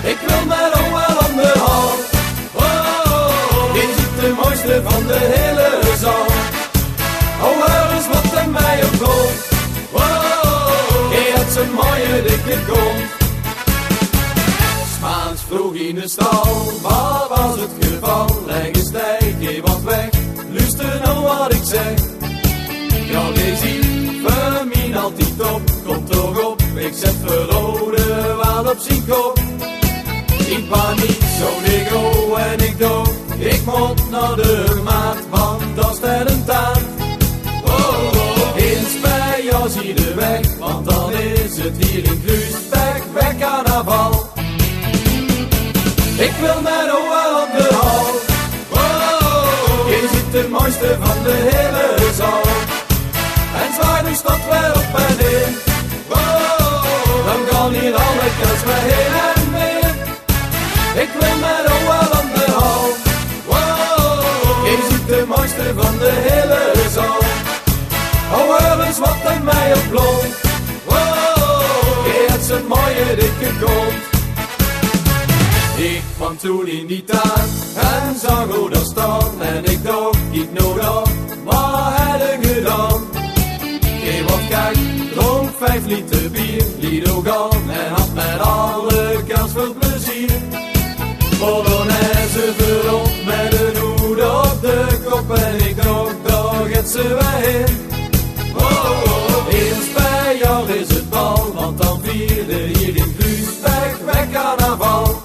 Ik wil met oma aan de hand. Oh, je ziet de mooiste van de hele zaal. Oh, hoor eens wat er mij opkomt. Oh, je hebt zo'n mooie dikke kont. 's Maands vroeg in de stal, wat was het geval? Leg eens tijd, geef wat weg, luister nou wat ik zeg. Ja, je ziet, Fermin altijd top, komt toch op, ik zet verrode wel op zijn kop. Ik ben niet zo ego en ik doe, ik moet naar de maat, want dat is een taart. In Spanje zie de weg, want dan is het hier in Kluisberg weg carnaval. Ik wil met oma aan de hal. Je ziet de mooiste van de hele zaal. En zwaai nu stad weer op en neer. Dan gaan hier alle kans weer heen en weer. Ik wil met oma aan de hal. Je ziet de mooiste van de hele zaal. Oh, hoor eens wat er mij opblond. Je hebt zo'n mooie dikke kont. Ik kwam toen in die tuin en zag hoe dat staan. En ik dacht, kijk nou dan, wat had ik gedaan? Geen wat kijk, dronk 5 liter bier, liet ook aan en had met alle kans veel plezier. Polonaise verrot met een hoed op de kop en ik dacht, daar gaat ze weer in. In Spanje is het bal, want dan vierde hier in Kluisberg weg carnaval.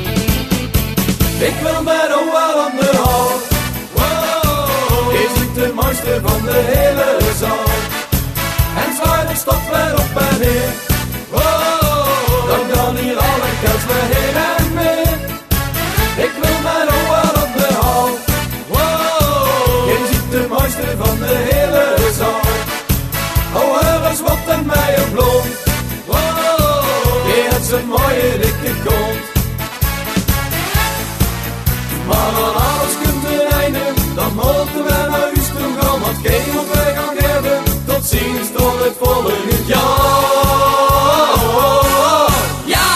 Ik wil met oma aan de hand. Je ziet de mooiste van de hele zaal. En zwaai de stad weer op en neer. Dan gaan hier alle kans weer heen en weer. Ik wil met oma aan de hand. Je ziet de mooiste van de hele zaal. Oh, hoor eens wat er mij opblond. Je hebt zo'n mooie dikke kont. Maar als alles komt ten einde, dan moeten we naar huis toe gaan. Want geen wat wij gaan geven, tot ziens tot het volgend jaar. Ja!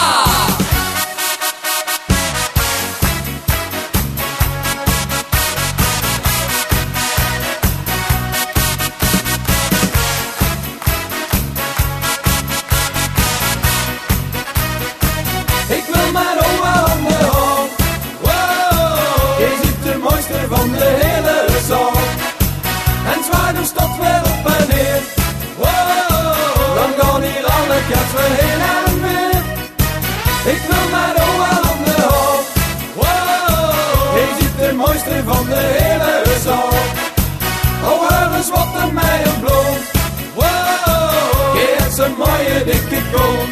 Ik wil met oma aan de hand. Je ziet de mooiste van de hele zaal. En zwaai de stad weer op en neer. Dan gaan hier alle kans weer heen en weer. Ik wil met oma aan de hand. Je ziet de mooiste van de hele zaal. Oh, hoor eens wat er mij opblond. Je hebt zo'n mooie dikke kont.